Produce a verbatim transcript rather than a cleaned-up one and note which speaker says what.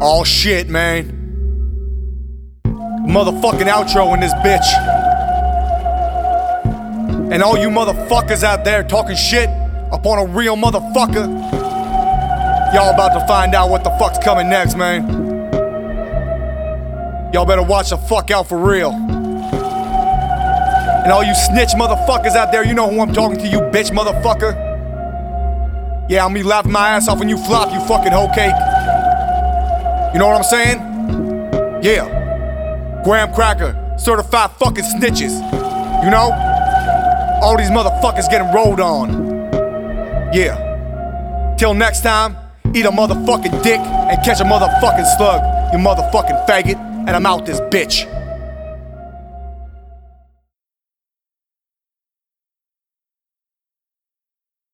Speaker 1: Oh shit, man. Motherfucking outro in this bitch. And all you motherfuckers out there talking shit upon a real motherfucker, y'all about to find out what the fuck's coming next, man. Y'all better watch the fuck out for real. And all you snitch motherfuckers out there, you know who I'm talking to, you bitch motherfucker. Yeah, I'm me laughing my ass off when you flop, you fucking hoe cake. You know what I'm saying? Yeah. Graham Cracker, certified fucking snitches. You know? All these motherfuckers getting rolled on. Yeah. Till next time, eat a motherfucking dick and catch a motherfucking slug, you motherfucking faggot, and I'm out this bitch.